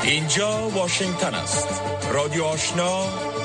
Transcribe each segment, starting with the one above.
اینجا واشنگتن است. رادیو آشنا،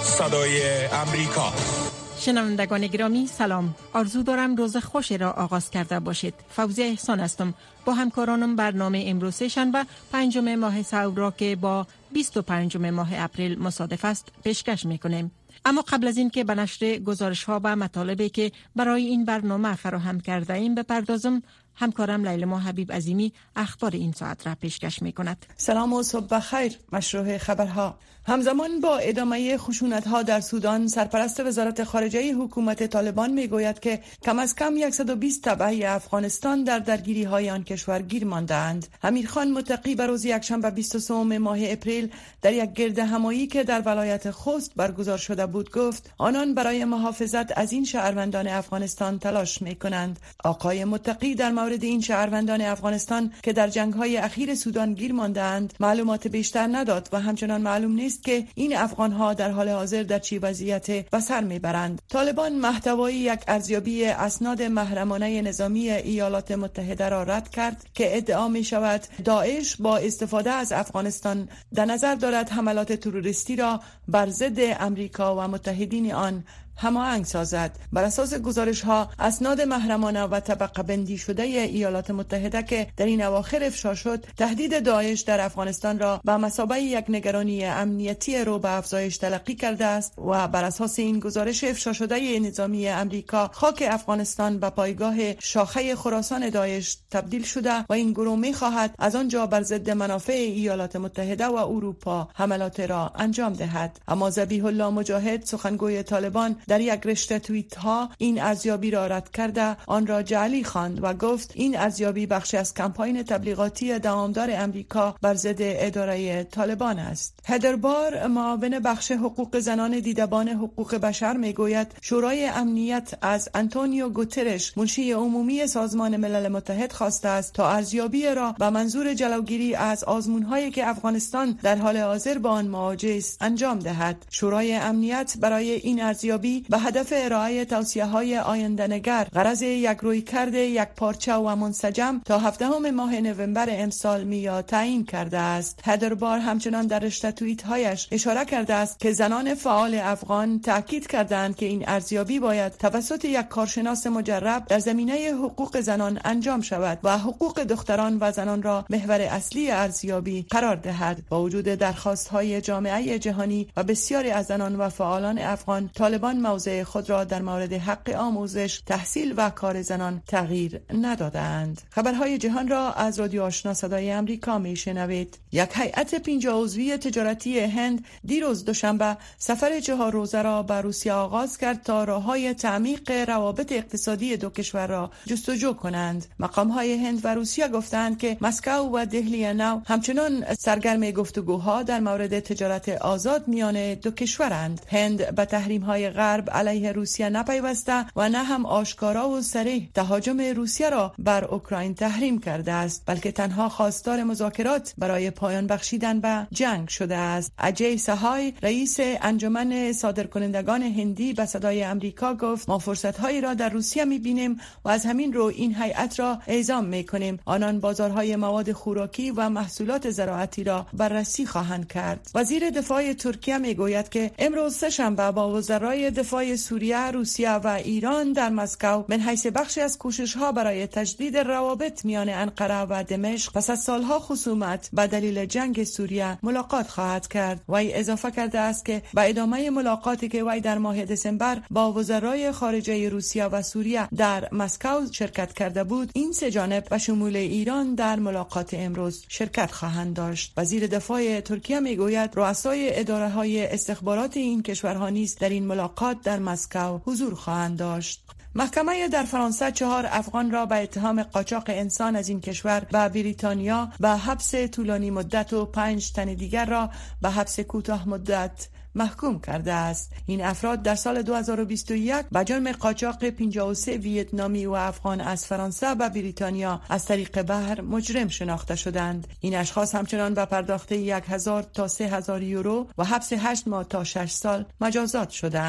صدای امریکا. شنوندگان گرامی سلام. آرزو دارم روز خوشی را آغاز کرده باشید. فوزیه احسان هستم. با همکارانم برنامه امروز شنبه 5 ماه سور را که با 25 ماه اپریل مصادف است پیشکش میکنیم. اما قبل از این که به نشر گزارش ها و مطالبی که برای این برنامه فراهم کرده ایم بپردازم، همکارم لیلما حبیب عظیمی اخبار این ساعت را پیشکش می کند. سلام و صبح بخیر. مشروع خبرها. همزمان با ادامه خشونت‌ها در سودان، سرپرست وزارت خارجه حکومت طالبان میگوید که کم از کم 120 تبعه افغانستان در درگیری‌های آن کشور گیر مانده‌اند. امیرخان متقی به روز یکشنبه 23 ماه اپریل در یک گردهمایی که در ولایت خوست برگزار شده بود گفت آنان برای محافظت از این شهروندان افغانستان تلاش می‌کنند. آقای متقی در مورد این شهروندان افغانستان که در جنگ‌های اخیر سودان گیر مانده‌اند معلومات بیشتر نداد و همچنان معلوم نیست که این افغان‌ها در حال حاضر در چه وضعیت به سر میبرند. طالبان محتوای یک ارزیابی اسناد محرمانه نظامی ایالات متحده را رد کرد که ادعا می شود داعش با استفاده از افغانستان در نظر دارد حملات تروریستی را بر ضد امریکا و متحدین آن هماهنگ سازد. بر اساس گزارش ها اسناد محرمانه و طبقه بندی شده ایالات متحده که در این اواخر افشا شد، تهدید داعش در افغانستان را به مثابه یک نگرانی امنیتی رو به افزایش تلقی کرده است و بر اساس این گزارش افشا شده نظامی امریکا، خاک افغانستان به پایگاه شاخه خراسان داعش تبدیل شده و این گروه می خواهد از آنجا بر ضد منافع ایالات متحده و اروپا حملات را انجام دهد. اما ذبیح الله مجاهد، سخنگوی طالبان، در یک رشته توییت ها این ارزیابی را رد کرده آن را جعلی خواند و گفت این ارزیابی بخشی از کمپاین تبلیغاتی دوامدار امریکا بر ضد اداره طالبان است. هدر بار، معاون بخش حقوق زنان دیدبان حقوق بشر، میگوید شورای امنیت از آنتونیو گوترش، منشی عمومی سازمان ملل متحد، خواسته است تا ارزیابی را به منظور جلوگیری از آزمون‌هایی که افغانستان در حال حاضر با آن مواجه است انجام دهد. شورای امنیت برای این ارزیابی به هدف ارائه توصیه‌های آینده‌نگر غرض یک رویکرد یک پارچه و منسجم تا 17 ماه نوامبر امسال میاد تعیین کرده است. هدربار همچنان در رشته توییت‌هایش اشاره کرده است که زنان فعال افغان تاکید کردند که این ارزیابی باید توسط یک کارشناس مجرب در زمینه حقوق زنان انجام شود و حقوق دختران و زنان را محور اصلی ارزیابی قرار دهد. با وجود درخواست‌های جامعه جهانی و بسیاری از زنان و فعالان افغان، طالبان موضع خود را در مورد حق آموزش، تحصیل و کار زنان تغییر ندادند. خبرهای جهان را از رادیو آشنا صدای امریکا میشنوید. یک هیئت 50 عضوی تجارتی هند دیروز دوشنبه سفر 4 روزه را به روسیه آغاز کرد تا راههای تعمیق روابط اقتصادی دو کشور را جستجو کنند. مقامهای هند و روسیه گفتند که مسکو و دهلی نو همچنان سرگرم گفتگوها در مورد تجارت آزاد میان دو کشورند. هند به تحریم‌های غرب علیه روسیه نپیوسته و نه هم آشکارا و صریح تهاجم روسیه را بر اوکراین تحریم کرده است، بلکه تنها خواستار مذاکرات برای پایان بخشیدن به جنگ شده است. اجای سهای، رئیس انجمن صادرکنندگان هندی، به صدای امریکا گفت ما فرصت‌هایی را در روسیه می‌بینیم و از همین رو این هیئت را اعزام می‌کنیم. آنان بازارهای مواد خوراکی و محصولات زراعتی را بررسی خواهند کرد. وزیر دفاع ترکیه میگوید که امروز سه‌شنبه با وزرای دفاع سوریه، روسیه و ایران در مسکو من حیث بخشی از کوشش‌ها برای تجدید روابط میان انقره و دمشق پس از سالها خصومت به دلیل جنگ سوریه ملاقات خواهد کرد. وی اضافه کرده است که با ادامه ملاقاتی که وی در ماه دسامبر با وزرای خارجه روسیه و سوریه در مسکو شرکت کرده بود، این سه جانب به شمول ایران در ملاقات امروز شرکت خواهند داشت. وزیر دفاع ترکیه میگوید رؤسای اداره‌های استخبارات این کشورها نیز در این ملاقات در مسکو حضور خواهند داشت. محکمه در فرانسه 4 افغان را به اتهام قاچاق انسان از این کشور به بریتانیا به حبس طولانی مدت و 5 تن دیگر را به حبس کوتاه مدت محکوم کرده است. این افراد در سال 2021 به جرم قاچاق 53 ویتنامی و افغان از فرانسه به بریتانیا از طریق بحر مجرم شناخته شدند. این اشخاص همچنان به پرداخت 1000 تا 3000 یورو و حبس 8 ماه تا 6 سال مجازات شدند.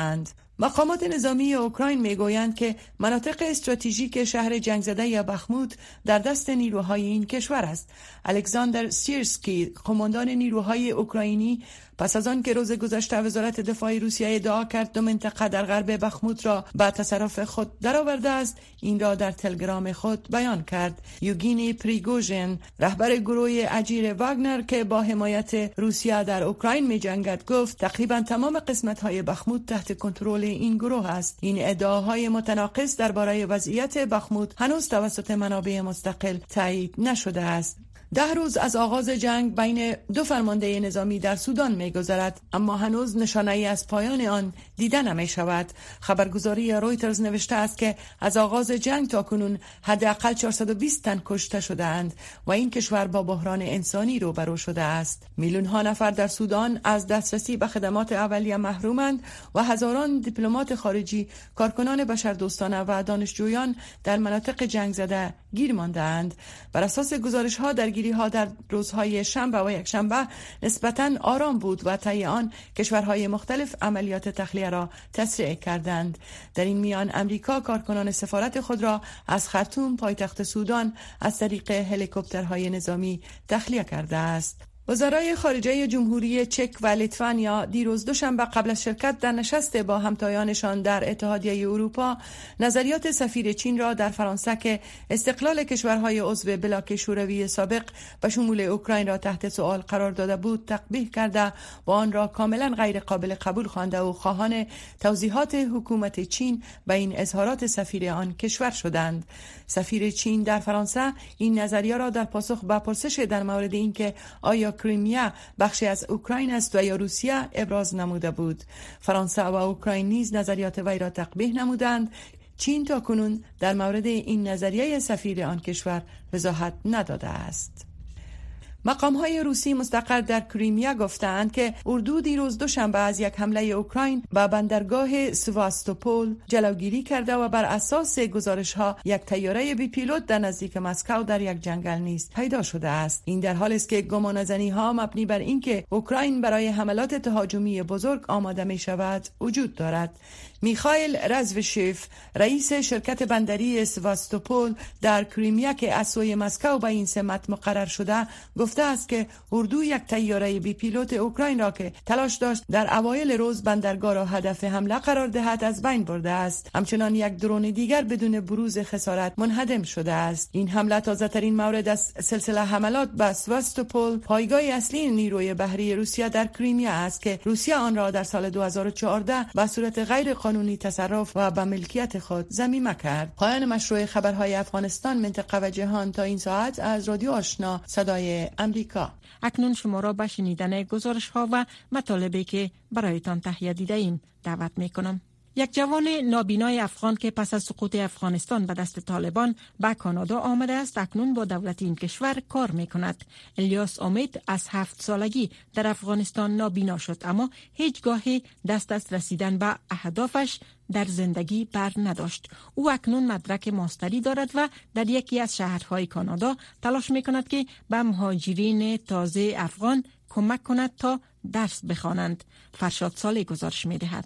مقامات نظامی اوکراین میگویند که مناطق استراتژیک شهر جنگ زده یا بخموت در دست نیروهای این کشور است. الکساندر سیرسکی، قماندان نیروهای اوکراینی، پس از آن که روز گذشته وزارت دفاع روسیه ادعا کرد 2 منطقه در غرب بخموت را به تصرف خود درآورده است، این را در تلگرام خود بیان کرد. یوگینی پریگوژن، رهبر گروه اجیر واگنر که با حمایت روسیه در اوکراین می‌جنگد، گفت تقریبا تمام قسمت‌های بخموت تحت کنترل این گروه است. این ادعاهای متناقض درباره وضعیت بخموت هنوز توسط منابع مستقل تایید نشده است. 10 روز از آغاز جنگ بین 2 فرمانده نظامی در سودان می‌گذرد، اما هنوز نشانه‌ای از پایان آن دیده نمی‌شود. خبرگزاری رویترز نوشته است که از آغاز جنگ تاکنون حداقل 420 تن کشته شده‌اند و این کشور با بحران انسانی روبرو شده است. میلیون‌ها نفر در سودان از دسترسی به خدمات اولیه محرومند و هزاران دیپلمات خارجی، کارکنان بشردوستانه و دانشجویان در مناطق جنگ زده گیر مانده‌اند. بر اساس گزارش‌ها درگیری‌ها در روزهای شنبه و یکشنبه نسبتاً آرام بود و طی آن کشورهای مختلف عملیات تخلیه را تسریع کردند. در این میان امریکا کارکنان سفارت خود را از خرطوم پایتخت سودان از طریق هلیکوپترهای نظامی تخلیه کرده است. وزرای خارجه جمهوری چک و لیتوانیا دیروز دوشنبه قبل از شرکت در نشست با همتایانشان در اتحادیه اروپا نظریات سفیر چین را در فرانسه که استقلال کشورهای عضو بلاک شوروی سابق به شمول اوکراین را تحت سوال قرار داده بود تقبیح کرده و آن را کاملا غیر قابل قبول خوانده و خواهان توضیحات حکومت چین به این اظهارات سفیر آن کشور شدند. سفیر چین در فرانسه این نظریه را در پاسخ به پرسش در مورد اینکه آیا کریمیا بخشی از اوکراین است و یا روسیه ابراز نموده بود. فرانسه و اوکراین نیز نظریات وی را تقبیح نمودند. چین تاکنون در مورد این نظریه سفیر آن کشور وضاحت نداده است. مقام‌های روسی مستقر در کریمیا گفتند که اردو دیروز دوشنبه از یک حمله اوکراین به بندرگاه سواستوپول جلوگیری کرده و بر اساس گزارش‌ها یک طیاره بی پیلوت در نزدیک مسکو در یک جنگل نیز پیدا شده است. این در حالی است که گمانه‌زنی‌ها مبنی بر اینکه اوکراین برای حملات تهاجمی بزرگ آماده می‌شود وجود دارد. میخائیل رزوشیف، رئیس شرکت بندری سواستوپول در کریمیا که از سوی مسکو به این سمت مقرر شده، گفته است که اردو یک طیاره بی پیلوت اوکراین را که تلاش داشت در اوایل روز بندرگاه را هدف حمله قرار دهد از بین برده است. همچنان یک درون دیگر بدون بروز خسارت منهدم شده است. این حمله تازه‌ترین مورد از سلسله حملات به سواستوپول، پایگاه اصلی نیروی بحری روسیه در کریمیا است که روسیه آن را در سال 2014 به صورت غیر قانونی تصرف و به ملکیت خود ضمیمه کرد. پایان مشروع خبرهای افغانستان، منطقه و جهان تا این ساعت از رادیو آشنا صدای امریکا. اکنون شما را به شنیدن گزارش‌ها و مطالبی که برایتان تهیه دیده‌ایم دعوت می‌کنم. یک جوان نابینای افغان که پس از سقوط افغانستان به دست طالبان به کانادا آمده است، اکنون با دولت این کشور کار می‌کند. الیاس امید از 7 سالگی در افغانستان نابینا شد، اما هیچگاه دست از رسیدن به اهدافش در زندگی بر نداشت. او اکنون مدرک ماستری دارد و در یکی از شهرهای کانادا تلاش می‌کند که به مهاجرین تازه افغان کمک کند تا درس بخوانند. فرشاد صالح گزارش می‌دهد.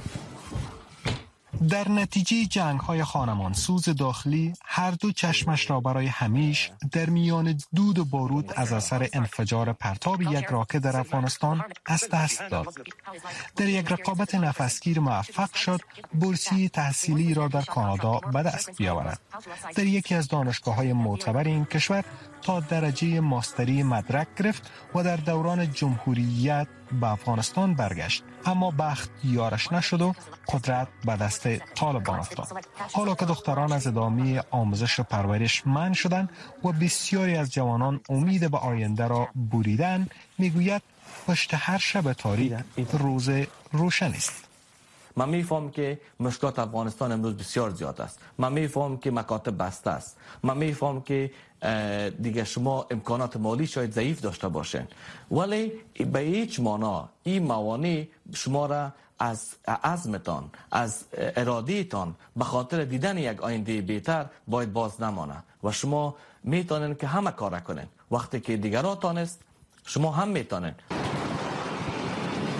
در نتیجه جنگ‌های خانمانسوز داخلی هر دو چشمش را برای همیش در میان دود و بارود از اثر انفجار پرتاب یک راکت در افغانستان از دست داد. در یک رقابت نفسگیر موفق شد بورسیه تحصیلی را در کانادا به دست بیاورد. در یکی از دانشگاه‌های معتبر این کشور تا درجه ماستری مدرک گرفت و در دوران جمهوریت به افغانستان برگشت، اما بخت یارش نشد و قدرت به دست طالبان افتاد. حالا که دختران از ادامه آموزش و پرورش منع شدند و بسیاری از جوانان امید به آینده را بریدند، میگوید پشت هر شب تاریک روز روشن است. من میفهم که مشکلات افغانستان امروز بسیار زیاد است. من میفهم که مکاتب بسته است. من میفهم که دیگه شما امکانات مالی شاید ضعیف داشته باشین، ولی به هیچ معنا این موانع شما را از عزمتان، از ارادهتان به خاطر دیدن یک آینده بهتر باید باز نمانه و شما میتونین که همه کار کنین. وقتی که دیگران تانست شما هم میتونین.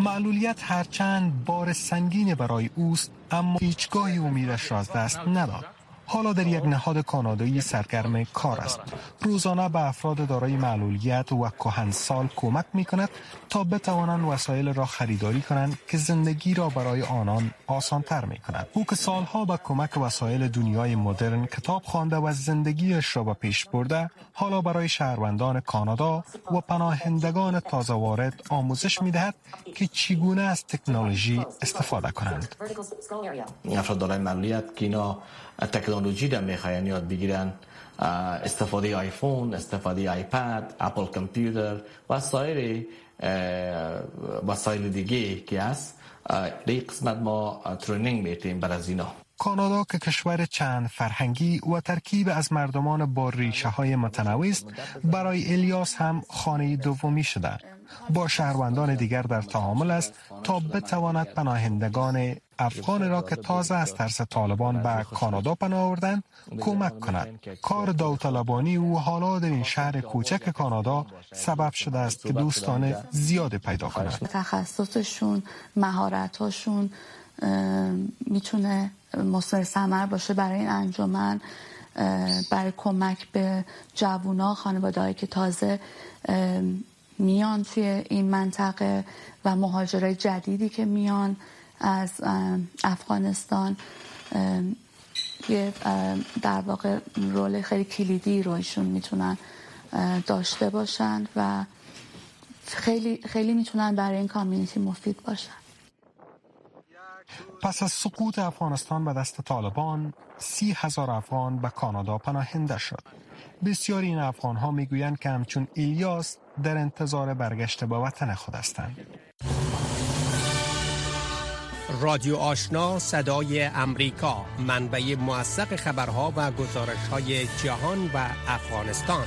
معلولیت هرچند بار سنگین برای اوست، اما هیچگاهی امیدش را از دست نداد. حالا در یک نهاد کانادایی سرگرم کار است. روزانه به افراد دارای معلولیت و کهنسال کمک می کند تا بتوانند وسایل را خریداری کنند که زندگی را برای آنان آسانتر می کند. او که سالها با کمک وسایل دنیای مدرن کتاب خوانده و زندگیش را به پیش برده، حالا برای شهروندان کانادا و پناهندگان تازه وارد آموزش می دهد که چگونه از تکنولوژی استفاده کنند. افراد دارای معلولیت که اینا تکنولوژی را میخواین یاد بگیرن، استفاده آیفون، استفاده آیپد، اپل کامپیوتر و سایر وسایل دیگه که هست، در قسمت ما ترینینگ میتیم بر از اینا. کانادا که کشور چند فرهنگی و ترکیب از مردمان با ریشه های متنوع است، برای الیاس هم خانه دومی شده. با شهروندان دیگر در تعامل است تا بتواند پناهندگان افغان را که تازه از ترس طالبان به کانادا پناه آوردند کمک کند. کار داوطلبانی او حالا در این شهر کوچک کانادا سبب شده است که دوستان زیاد پیدا کند. تخصصشون، مهارتاشون میتونه مثمر ثمر باشه برای این انجمن، برای کمک به جوونا، خانواده‌هایی که تازه میان توی این منطقه و مهاجرای جدیدی که میان از افغانستان. یه در واقع رول خیلی کلیدی رو ایشون میتونن داشته باشن و خیلی میتونن برای این کامیونیتی مفید باشن. پس از سقوط افغانستان به دست طالبان، 30,000 افغان به کانادا پناهنده شد. بسیاری این افغان ها میگویند که همچون الیاس در انتظار برگشت به وطن خود هستند. رادیو آشنا صدای امریکا، منبع موثق خبرها و گزارش‌های جهان و افغانستان.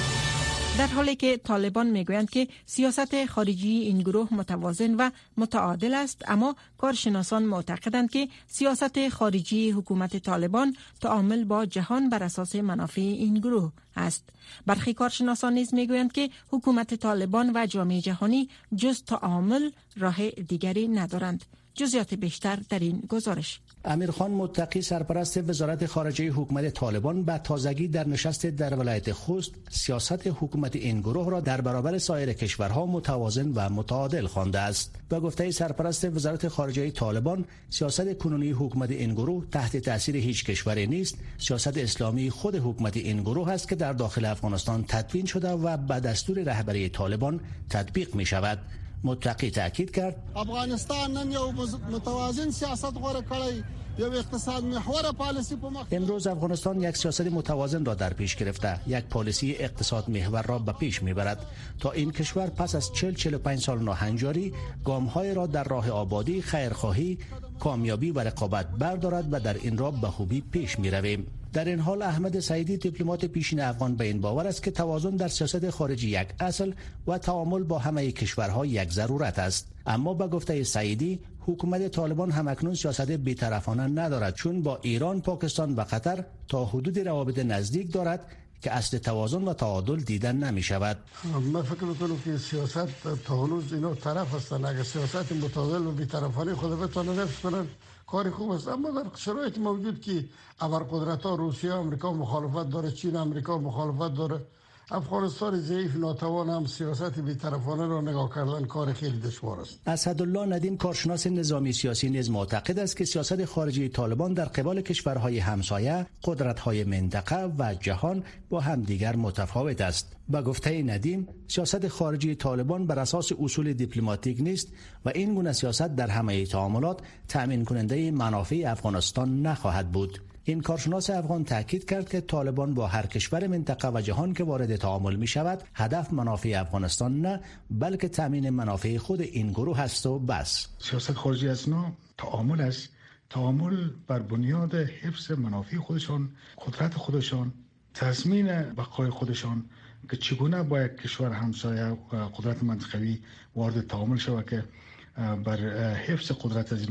در حالی که طالبان میگویند که سیاست خارجی این گروه متوازن و متعادل است، اما کارشناسان معتقدند که سیاست خارجی حکومت طالبان تعامل با جهان بر اساس منافع این گروه است. برخی کارشناسان نیز میگویند که حکومت طالبان و جامعه جهانی جز تعامل راه دیگری ندارند. جزئیات بیشتر در این گزارش. امیرخان متقی، سرپرست وزارت خارجه حکومت طالبان، به تازگی در نشست در ولایت خوست سیاست حکومت این گروه را در برابر سایر کشورها متوازن و متعادل خوانده است. به گفته سرپرست وزارت خارجه طالبان، سیاست کنونی حکومت این گروه تحت تاثیر هیچ کشوری نیست. سیاست اسلامی خود حکومت این گروه است که در داخل افغانستان تدوین شده و به دستور رهبری طالبان تطبیق می شود. متقی تاکید کرد افغانستان نن یو متوازن سیاست غوره کړی، یو اقتصاد محور پالیسی په مخ. امروز افغانستان یک سیاست متوازن را در پیش گرفته، یک پالیسی اقتصاد محور را به پیش میبرد تا این کشور پس از 40-45 سال ناهنجاری گام‌های را در راه آبادی، خیرخواهی، کامیابی و رقابت بردارد و در این راه به خوبی پیش میرویم. در این حال احمد سعیدی، دیپلمات پیشین افغان، به این باور است که توازن در سیاست خارجی یک اصل و تعامل با همه کشورها یک ضرورت است. اما به گفته سعیدی، حکومت طالبان همکنون سیاست بی‌طرفانه ندارد، چون با ایران، پاکستان و قطر تا حدود روابط نزدیک دارد که اصل توازن و تعادل دیدن نمی شود. من فکر میکنم که سیاست تا هنوز اینا طرف هستن. اگر سیاست متعادل و بی‌طرفانه خود بتونن حفظ کنن کاری خوب است، اما در شرایط موجود که ابرقدرت ها روسیه، آمریکا مخالفت داره، چین، آمریکا مخالفت داره، افغانستان ضعیف ناتوان هم سیاست بی‌طرفانه را نگاه کردن کار خیلی دشوار است. اسدالله ندیم، کارشناس نظامی سیاسی، نیز معتقد است که سیاست خارجی طالبان در قبال کشورهای همسایه، قدرت‌های منطقه و جهان با همدیگر متفاوت است. با گفته ندیم، سیاست خارجی طالبان بر اساس اصول دیپلماتیک نیست و این گونه سیاست در همه تعاملات تأمین کننده منافع افغانستان نخواهد بود. این کارشناس افغان تاکید کرد که طالبان با هر کشور منطقه و جهان که وارد تعامل می شود، هدف منافع افغانستان نه، بلکه تامین منافع خود این گروه است و بس. سیاست خارجی از نوع تعامل است، تعامل بر بنیاد حفظ منافع خودشان، قدرت خودشان، تضمین بقای خودشان، که چگونه با یک کشور همسایه قدرت منطقوی وارد تعامل شود که بر حفظ قدرت از اینا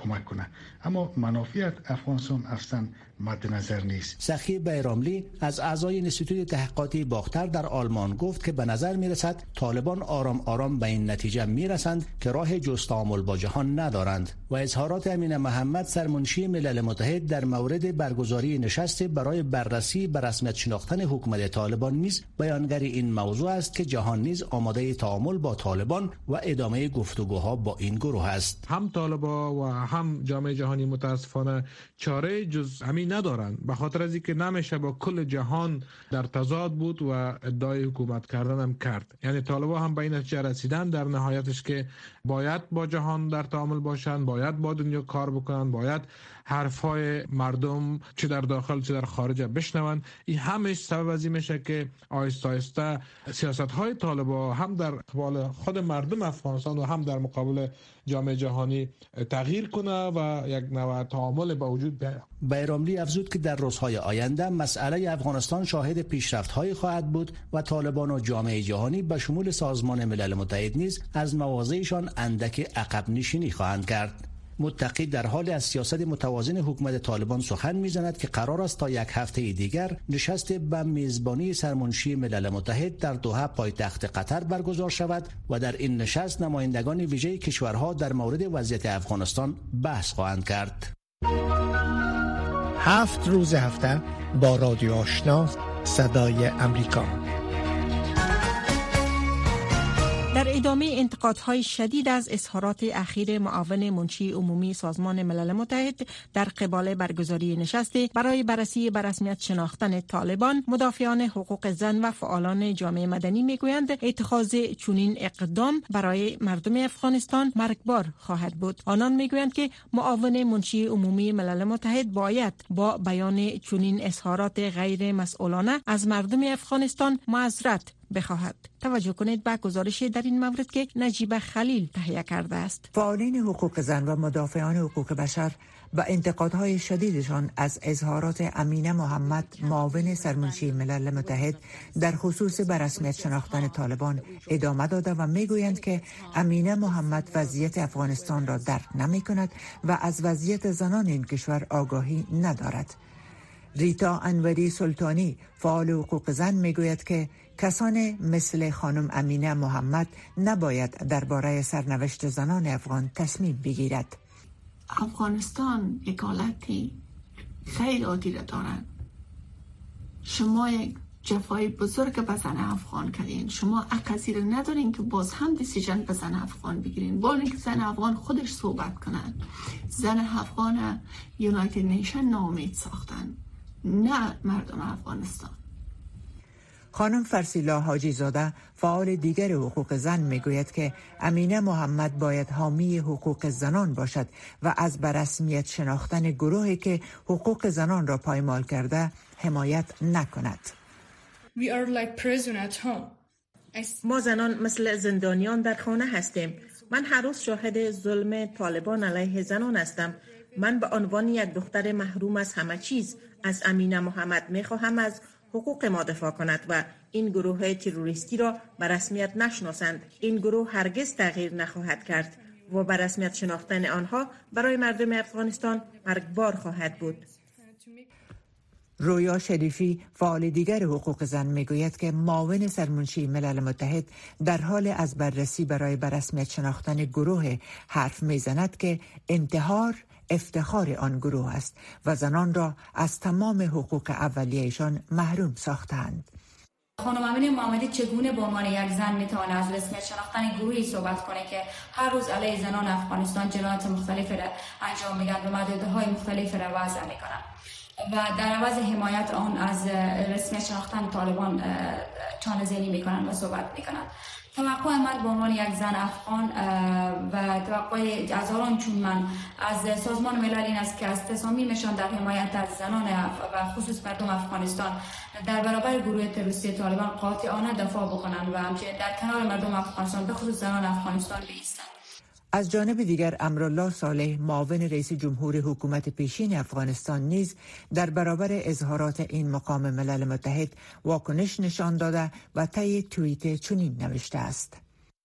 کمک کنه، اما منافع افغانستان اصلا مد نظر نیست. سخی بیراملی از اعضای انستیتوت تحقیقاتی باختر در آلمان گفت که به نظر میرسد طالبان آرام آرام به این نتیجه میرسند که راه جز تعامل با جهان ندارند و اظهارات امین محمد سرمنشی ملل متحد در مورد برگزاری نشست برای بررسی به رسمیت شناختن حکومت طالبان نیز بیانگر این موضوع است که جهان نیز آماده تعامل با طالبان و ادامه گفتگوها با این گروه است. هم طالبان و هم جامعه جهانی متاسفانه چاره جز همین ندارند، به خاطر از اینکه نمیشه با کل جهان در تضاد بود و ادعای حکومت کردن هم کرد. یعنی طالبان هم به این نتیجه رسیدن در نهایتش که باید با جهان در تعامل باشند، باید با دنیا کار بکنند، باید حرفای مردم چه در داخل چه در خارج بشنوند. این همش سبب از این میشه که آهسته آهسته سیاست‌های طالبان هم در قبال خود مردم افغانستان و هم در مقابل جامعه جهانی تغییر کنه و یک نوع تعامل به وجود بیاید. بیراملی افزود که در روزهای آینده مسئله افغانستان شاهد پیشرفت‌هایی خواهد بود و طالبان و جامعه جهانی به شمول سازمان ملل متحد نیز از مواضعشان اندک عقب نشینی خواهند کرد. متقی در حال از سیاست متوازن حکومت طالبان سخن میزند که قرار است تا یک هفته دیگر نشست به میزبانی سرمنشی ملل متحد در دوحه پایتخت قطر برگزار شود و در این نشست نمایندگان ویژه کشورها در مورد وضعیت افغانستان بحث خواهند کرد. 7 روز هفته با رادیو آشنا صدای امریکا. در ادامه انتقادهای شدید از اظهارات اخیر معاون منشی عمومی سازمان ملل متحد در قبال برگزاری نشستی برای بررسی به رسمیت شناختن طالبان، مدافعان حقوق زن و فعالان جامعه مدنی میگویند اتخاذ چنین اقدام برای مردم افغانستان مرگبار خواهد بود. آنان میگویند که معاون منشی عمومی ملل متحد باید با بیان چنین اظهارات غیر مسئولانه از مردم افغانستان معذرت بخواهد. توجه کنید به گزارش در این مورد که نجیب خلیل تهیه کرده است. فعالین حقوق زن و مدافعان حقوق بشر با انتقادهای شدیدشان از اظهارات امینه محمد معاون سرمنشی ملل متحد در خصوص به رسمیت شناختن طالبان ادامه داده و میگویند که امینه محمد وضعیت افغانستان را درک نمی‌کند و از وضعیت زنان این کشور آگاهی ندارد. ریتا انوری سلطانی فعال حقوق زن میگوید که کسان مثل خانم امینه محمد نباید درباره سرنوشت زنان افغان تصمیم بگیرد. افغانستان یک حالتی خیلی عادی را دارند. شما یک جفای بزرگ به زن افغان کردین. شما اقاضی را ندارین که باز هم دیسیژن به زن افغان بگیرین. با اینکه زن افغان خودش صحبت کنند. زن افغان یونایتد نیشن ناامید ساختن، نه مردم افغانستان. خانم فرسیلا حاجی زاده فعال دیگر حقوق زن میگوید که امینه محمد باید حامی حقوق زنان باشد و از به رسمیت شناختن گروهی که حقوق زنان را پایمال کرده حمایت نکند. ما زنان مثل زندانیان در خانه هستیم. من هر روز شاهد ظلم طالبان علیه زنان هستم. من به عنوان یک دختر محروم از همه چیز از امینه محمد میخواهم از حقوق ما دفاع کند و این گروه تروریستی را به رسمیت نشناسند. این گروه هرگز تغییر نخواهد کرد و به رسمیت شناختن آنها برای مردم افغانستان مرگبار خواهد بود. رویا شریفی فعال دیگر حقوق زن میگوید که معاون سرمنشی ملل متحد در حال از بررسی برای به رسمیت شناختن گروه حرف میزند که انتحار افتخار آن گروه است و زنان را از تمام حقوق اولیه‌شان محروم ساختند. خانم امینه محمدی چگونه به عنوان یک زن میتواند از رسمیت شناختن گروهی صحبت کنه که هر روز علیه زنان افغانستان جنایات مختلفی را انجام میدن و محدودیت‌های مختلفی را وضع میکنن و در عوض حمایت آن از رسمیت شناختن طالبان چانه‌زنی میکنن و صحبت میکنن. توقع من به عنوان یک زن افغان و توقع هزاران چون من از سازمان ملل این است که از تصامیمشان در حمایت از زنان و خصوص مردم افغانستان در برابر گروه تروریستی طالبان قاطعانه دفاع بکنند و همچنین در کنار مردم افغانستان به خصوص زنان افغانستان بایستند. از جانب دیگر امرالله صالح معاون رئیس جمهور حکومت پیشین افغانستان نیز در برابر اظهارات این مقام ملل متحد واکنش نشان داده و طی توییت چنین نوشته است: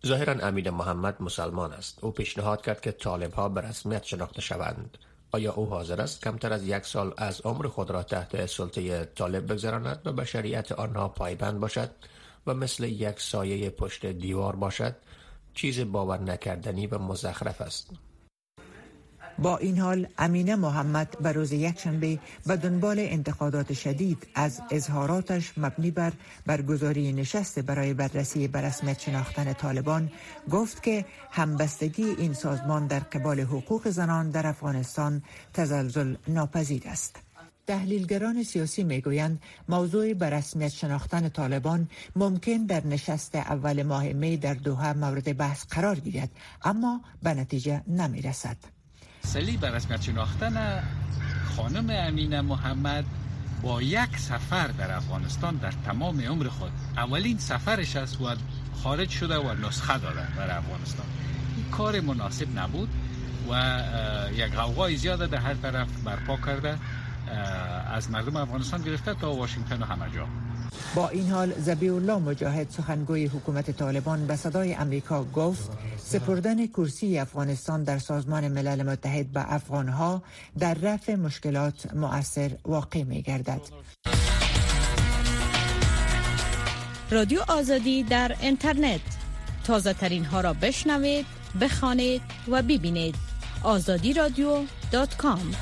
ظاهرا امین محمد مسلمان است. او پیشنهاد کرد که طالب‌ها به رسمیت شناخته شوند. آیا او حاضر است کمتر از 1 سال از عمر خود را تحت سلطه طالب بگذراند و به شریعت آنها پایبند باشد و مثل یک سایه پشت دیوار باشد؟ چیز باور نکردنی و مزخرف است. با این حال امینه محمد به روز یکشنبه به دنبال انتقادات شدید از اظهاراتش مبنی بر برگزاری نشست برای بررسی به رسمیت شناختن طالبان گفت که همبستگی این سازمان در قبال حقوق زنان در افغانستان تزلزل ناپذیر است. تحلیلگران سیاسی میگویند موضوع به رسمیت شناختن طالبان ممکن در نشست اول ماه می در دوحه مورد بحث قرار گیرد، اما به نتیجه نمی رسد. مسئله به رسمیت شناختن خانم امینه محمد با یک سفر در افغانستان در تمام عمر خود اولین سفرش است و خارج شده و نسخه داده در افغانستان. این کار مناسب نبود و یک غوغای زیاده در هر طرف برپا کرده، از مردم افغانستان گرفته تا واشنگتن و همه جا. با این حال ذبیح الله مجاهد سخنگوی حکومت طالبان به صدای امریکا گفت سپردن کرسی افغانستان در سازمان ملل متحد به افغانها در رفع مشکلات مؤثر واقع می گردد. رادیو آزادی در اینترنت، تازه ترین ها را بشنوید، بخوانید و ببینید. azadiradio.com.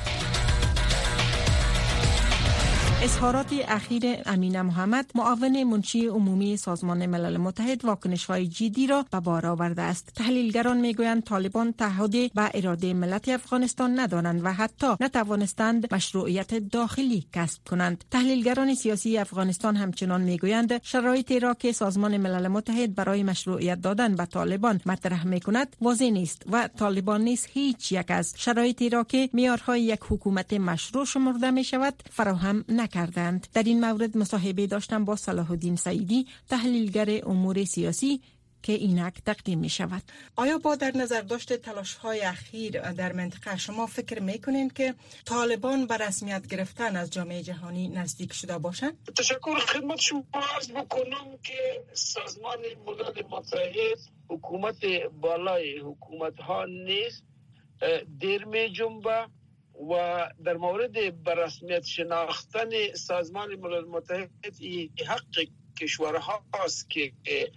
اظهارات اخیر امینه محمد معاون منشی عمومی سازمان ملل متحد واکنش‌های جدی را به بار آورده است. تحلیلگران میگویند طالبان تعهد به اراده ملت افغانستان ندارند و حتی نتوانستند مشروعیت داخلی کسب کنند. تحلیلگران سیاسی افغانستان همچنان میگویند شرایطی را که سازمان ملل متحد برای مشروعیت دادن به طالبان مطرح میکند واضح نیست و طالبان نیز هیچ یک از شرایطی را که معیارهای یک حکومت مشروع شمرده می شود فراهم کردند. در این مورد مصاحبه داشتم با صلاح الدین سعیدی، تحلیلگر امور سیاسی که اینک تقدیم می شود. آیا با در نظر داشت تلاش‌های اخیر در منطقه شما فکر می‌کنین که طالبان به رسمیت گرفتن از جامعه جهانی نزدیک شده باشند؟ تشکر خدمت شما عرض بکنم که سازمان ملل متحد حکومت بالای حکومت‌ها نیست، دیر می جنبه و در مورد برسمیت شناختن سازمان ملل متحد حق کشورها است که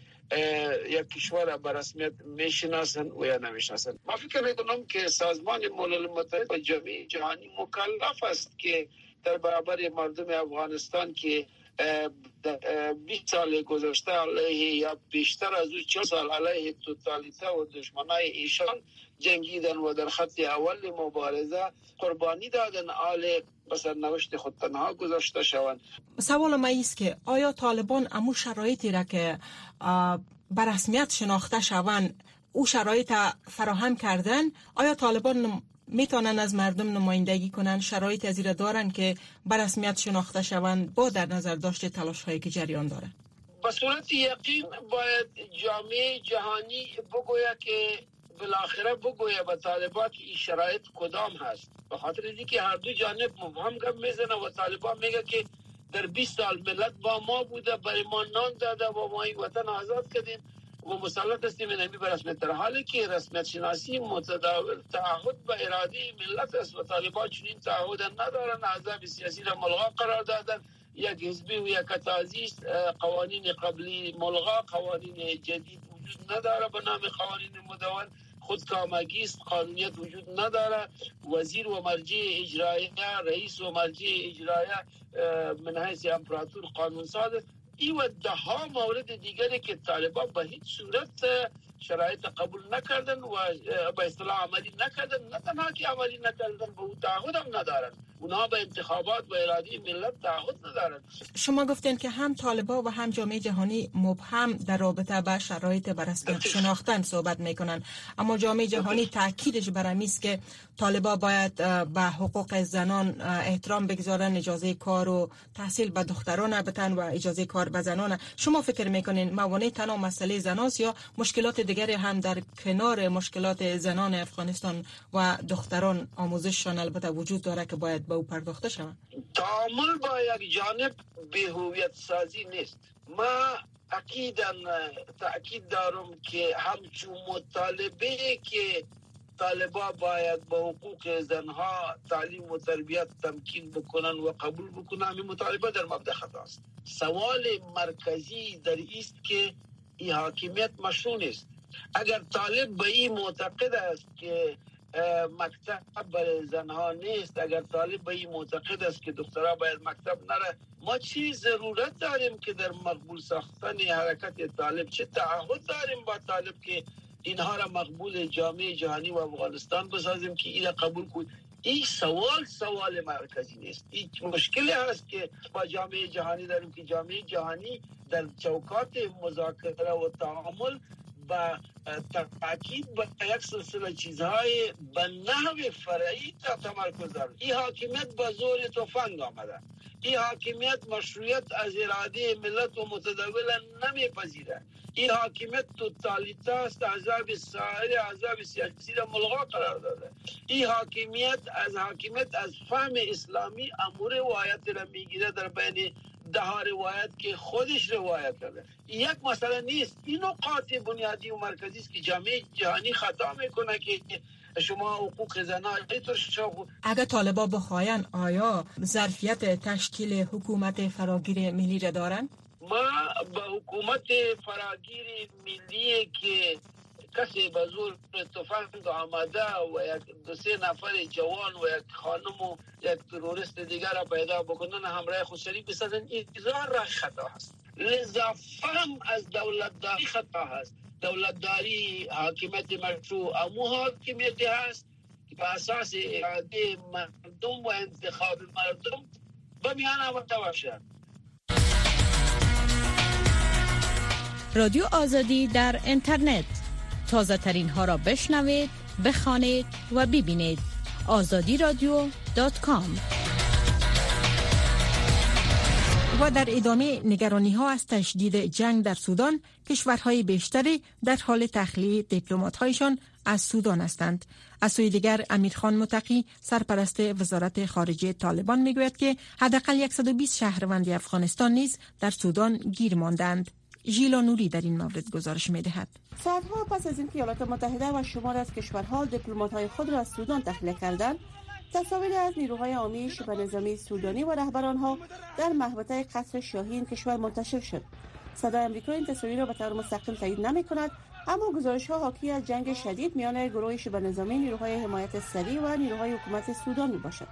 یک کشور برسمیت میشناسن و یا نمیشناسن. من فکر میکنم که سازمان ملل متحد و جامعه جهانی مکلف است که در برابر مردم افغانستان که 20 سال گذشته علیه یا بیشتر از 40 سال علیه توتالیته و دشمنای ایشان جنگیدن و در خط اول مبارزه قربانی دادن، آل بسر نوشت خود تنها گذاشته شوند. سوال ما است که آیا طالبان امو شرایطی را که به رسمیت شناخته شوند او شرایط فراهم کردن؟ آیا طالبان میتونن از مردم نمایندگی کنن؟ شرایط از این دارن که به رسمیت شناخته شوند با در نظر داشت تلاش هایی که جریان داره؟ به صورت یقین باید جامعه جهانی بگوید که بالاخره بگویه به طالبان که این شرایط کدام هست، به خاطر اینکه هر دو جانب مبهم گپ میزنه و طالبان میگه که در 20 سال ملت با ما بوده، برای ما نان داده و ما این وطن آزاد کردیم و مسلط هستیم نمی به رسمیت، در حالی که رسمیت شناسی متداول تعهد به اراده ملت است و طالبان چنین تعهد ندارن. احزاب سیاسی را ملغا قرار دادن، یک حزبی و یک تازیست، قوانین قبلی ملغا، قوانین جدید وجود نداره به نام قوانین مدون، خودکامگی است، قانونیت وجود نداره، وزیر و مرجع اجرایی، رئیس و مرجع اجرایی من حیث امپراتور قانون ساز، این و ده ها مورد دیگری که طالبان به هیچ صورت شرایط قبول نکردن و به اصطلاح عملی نکردن. نه تنها که عملی نکردن، به اون تعهد هم ندارن، اونها به انتخابات و اراده ملت تعهد ندارن. شما گفتین که هم طالبان و هم جامعه جهانی مبهم در رابطه با شرایط به رسمیت شناختن صحبت میکنن، اما جامعه جهانی تاکیدش بر این است که طالبان باید به حقوق زنان احترام بگذارن، اجازه کار و تحصیل به دختران بدن و اجازه کار به زنان. شما فکر میکنین موانع تنها مسئله زناست یا مشکلات دیگری هم در کنار مشکلات زنان افغانستان و دختران آموزششان البته وجود داره که باید به او پرداخته شود؟ تعامل با یک جانب به هویت سازی نیست. ما تأکید دارم که همچون مطالبه که طالبا باید با حقوق زنها تعلیم و تربیت تمکین بکنن و قبول بکنن، همین مطالبه در مبدأ خطا است. سوال مرکزی در است که این حاکمیت مشروع است. اگر طالب به این معتقد است که مکتب برای زنها نیست، اگر طالب به این معتقد است که دخترها باید مکتب نره، ما چی ضرورت داریم که در مقبول ساختن حرکت طالب چه تعهد داریم با طالب که اینها را مقبول جامعه جهانی و افغانستان بسازیم که این قبول کنید؟ این سوال مرکزی نیست. این مشکلی هست که با جامعه جهانی داریم که جامعه جهانی در چوکات مذاکره و تعامل با تاکید با یک سلسله چیزهای به نحو فرعی تمرکز دارد. این حاکمیت با زور تفنگ آمده. این حاکمیت مشروعیت از اراده ملت و متداول نمیپذیره. این حاکمیت توتالیته است، احزاب سیاسی را ملغا قرار داده. این حاکمیت از فهم اسلامی امور روایت را میگیره در بین ده روایت که خودش روایت کرده. یک مسئله نیست. این نقاط بنیادی و مرکزی است که جامعه جهانی خطا میکنه که شما حقوق زنان اگر طالبا بخواین آیا ظرفیت تشکیل حکومت فراگیر ملی را دارن؟ ما با حکومت فراگیر ملی که کسی به زور تفنگ آمده و یک دو سه نفر جوان و یک خانم و یک تروریست دیگر را پیدا بکنن همراه خود شریک بسازن، این را خطا هست. لذا فهم از دولتداری خطا هست. دولتداری حاکمیت مشروع امو حاکمیت هست که به اساس اراده مردم و انتخاب مردم به میان آمده باشد. رادیو آزادی در اینترنت، تازه ترین ها را بشنوید، بخوانید و ببینید. azadiradio.com. و در ادامه نگرانی ها از تشدید جنگ در سودان، کشورهای بیشتری در حال تخلیه دیپلمات هایشان از سودان هستند. از سوی دیگر امیرخان متقی سرپرست وزارت خارجه طالبان میگوید که حداقل 120 شهروند افغانستان نیز در سودان گیر ماندند. ژیلا نوری در این مورد گزارش می‌دهد. ساعت‌ها پس از اینکه ایالات متحده و شمار از کشورها دیپلمات‌های خود را از سودان تخلیه کردند، تصاویر از نیروهای عامی شبه نظامی سودانی و رهبرانها در محوطه قصر شاهی این کشور منتشر شد. صدای آمریکا این تصاویر را به طور مستقل تایید نمی‌کند، اما گزارش‌ها حاکی از جنگ شدید میان گروه شبه نظامی نیروهای حمایت سریع و نیروهای حکومت سودان میباشد.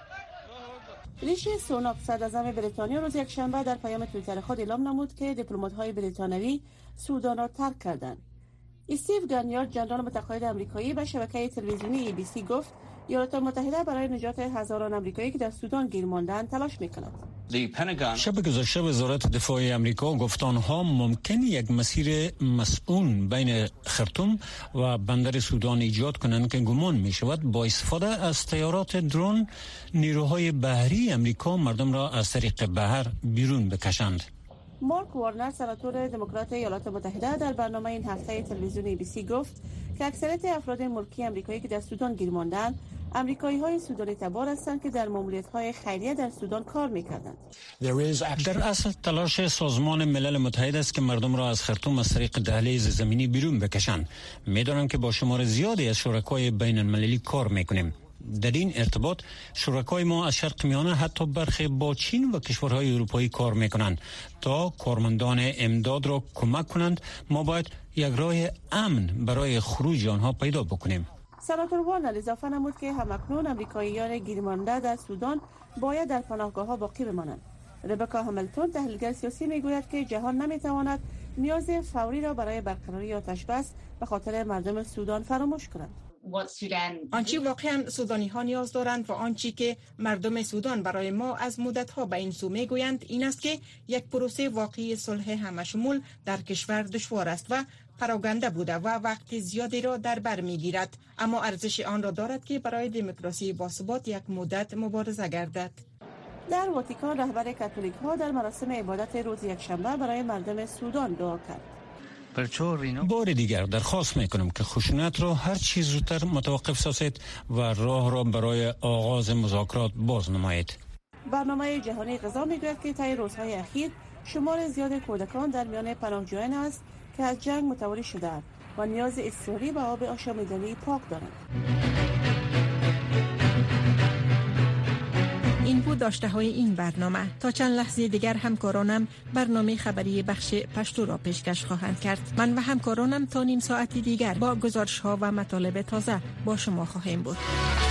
ریشی سوناک صدراعظم بریتانیا روز یکشنبه در پیام توییتر خود اعلام نمود که دیپلمات‌های بریتانیایی سودان را ترک کردند. استیو گانیارد جنرال متقاعد آمریکایی به شبکه تلویزیونی ABC گفت ایالات متحده برای نجات هزاران آمریکایی که در سودان گیر ماندند تلاش می‌کند. شب گذشته وزارت دفاع آمریکا گفت آنها ممکن یک مسیر مسئول بین خرطوم و بندر سودان ایجاد کنند که گمان می شود با استفاده از طیارات درون نیروهای بحری آمریکا مردم را از طریق بحر بیرون بکشند. مارک وارنر سناتور دموکرات ایالات متحده در برنامه این هفته تلویزیونی ABC گفت که اکثریت افراد ملکی آمریکایی که در سودان گیر ماندند آمریکایی‌های سودانی تبار هستند که در ماموریت‌های خیریه در سودان کار می‌کردند. در اصل تلاش سازمان ملل متحد است که مردم را از خرطوم از طریق دهلیز زمینی بیرون بکشند. می‌دانم که با شمار زیادی از شرکای بین‌المللی کار می‌کنیم. در این ارتباط شرکای ما از شرق میانه حتی برخی با چین و کشورهای اروپایی کار میکنند تا کارمندان امداد را کمک کنند. ما باید یک راه امن برای خروج آنها پیدا بکنیم. سناتور وارنر اضافه نمود که همکنون آمریکاییان گیرمانده در سودان باید در پناهگاه‌ها باقی بمانند. ربکا همیلتون تحلیلگر سیاسی میگوید که جهان نمیتواند نیاز فوری را برای برقراری آتش بس به خاطر مردم سودان فراموش کند. آنچه واقعا سودانی ها نیاز دارند و آنچه که مردم سودان برای ما از مدت ها به این سو میگویند این است که یک پروسه واقعی صلح همشمول در کشور دشوار است و پراگنده بوده و وقت زیادی را در بر میگیرد، اما ارزش آن را دارد که برای دموکراسی باثبات یک مدت مبارزه گردد. در واتیکان رهبر کاتولیک ها در مراسم عبادت روز یکشنبه برای مردم سودان دعا کرد. بار دیگر درخواست میکنم که خشونت را هر چیز زودتر متوقف سازید و راه را برای آغاز مذاکرات باز نمایید. برنامه جهانی غذا میگوید که طی روزهای اخیر شمار زیاد کودکان در میان پناهجویان است که از جنگ متواری شدند و نیاز اضطراری به آب آشامیدنی پاک دارند. این بود داشته های این برنامه. تا چند لحظه دیگر همکارانم برنامه خبری بخش پشتو را پیشکش خواهند کرد. من و همکارانم تا نیم ساعت دیگر با گزارش ها و مطالب تازه با شما خواهیم بود.